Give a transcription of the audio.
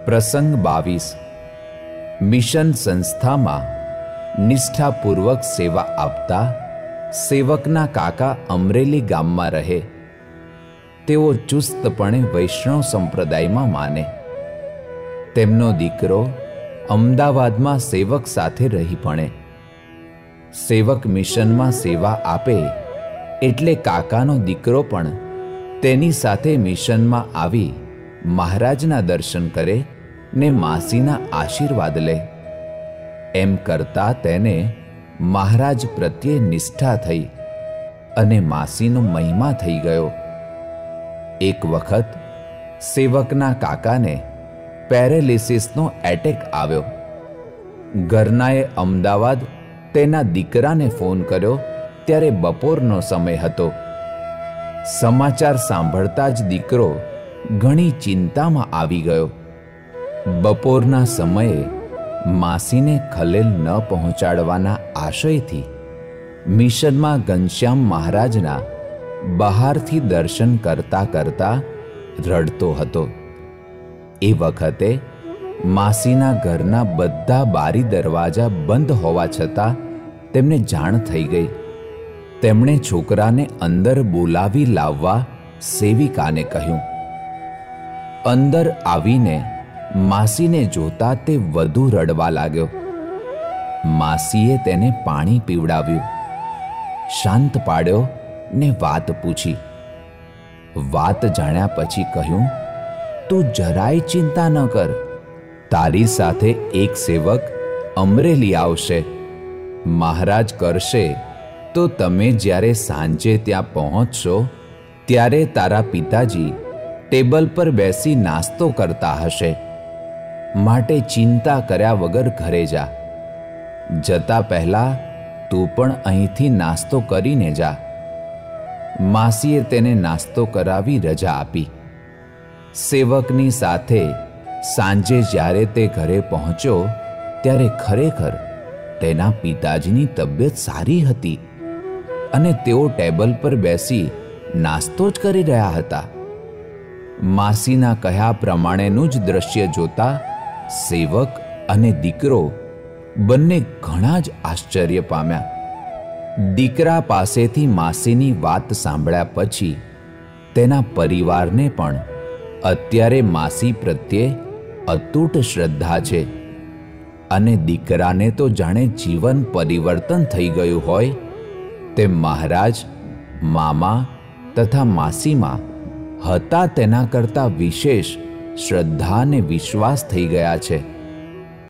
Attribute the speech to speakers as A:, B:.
A: પ્રસંગ 22 મિશન સંસ્થામાં નિષ્ઠાપૂર્વક સેવા આપતા સેવકના કાકા અમરેલી ગામમાં રહે. તેઓ ચુસ્તપણે વૈષ્ણવ સંપ્રદાયમાં માને. તેમનો દીકરો અમદાવાદમાં સેવક સાથે રહી ભણે. સેવક મિશનમાં સેવા આપે એટલે કાકાનો દીકરો પણ તેની સાથે મિશનમાં આવી મહારાજના દર્શન કરે ને માસીના આશીર્વાદ લે. એમ કરતા તેને મહારાજ પ્રત્યે નિષ્ઠા થઈ અને માસીનો મહિમા થઈ ગયો. એક વખત સેવકના કાકાને પેરેલિસિસનો એટેક આવ્યો. ઘરનાએ અમદાવાદ તેના દીકરાને ફોન કર્યો ત્યારે બપોરનો સમય હતો. સમાચાર સાંભળતા જ દીકરો ઘણી ચિંતામાં આવી ગયો. બપોરના સમયે માસીને ખલેલ ન પહોંચાડવાના આશયથી મિશનમાં ઘનશ્યામ મહારાજના બહારથી દર્શન કરતા કરતા રડતો હતો. એ વખતે માસીના ઘરના બધા બારી દરવાજા બંધ હોવા છતાં તેમને જાણ થઈ ગઈ. તેમણે છોકરાને અંદર બોલાવી લાવવા સેવિકાને કહ્યું. અંદર આવીને માસીને જોતા તે વધુ રડવા લાગ્યો. માસીએ તેને પાણી પીવડાવ્યું, શાંત પાડ્યો ને વાત પૂછી. વાત જાણ્યા પછી કહ્યું, તું જરાય ચિંતા ન કર, તારી સાથે એક સેવક અમરેલી આવશે. મહારાજ કરશે તો તમે જ્યારે સાંજે ત્યાં પહોંચશો ત્યારે તારા પિતાજી ટેબલ પર બેસી નાસ્તો કરતા હશે. માટે ચિંતા કર્યા વગર ઘરે જા. જતા પહેલા તું પણ અહીંથી નાસ્તો કરીને જા. માસીએ તેને નાસ્તો કરાવી રજા આપી. સેવકની સાથે સાંજે જ્યારે તે ઘરે પહોંચ્યો ત્યારે ખરેખર તેના પિતાજીની તબિયત સારી હતી અને તેઓ ટેબલ પર બેસી નાસ્તો જ કરી રહ્યા હતા. માસીના કહ્યા પ્રમાણેનું જ દ્રશ્ય જોતા સેવક અને દીકરો બંને ઘણા જ આશ્ચર્ય પામ્યા. દીકરા પાસેથી માસીની વાત સાંભળ્યા પછી તેના પરિવારને પણ અત્યારે માસી પ્રત્યે અતૂટ શ્રદ્ધા છે અને દીકરાને તો જાણે જીવન પરિવર્તન થઈ ગયું હોય તેમ મહારાજ, મામા તથા માસીમાં હતા તેના કરતાં વિશેષ શ્રદ્ધા અને વિશ્વાસ થઈ ગયા છે.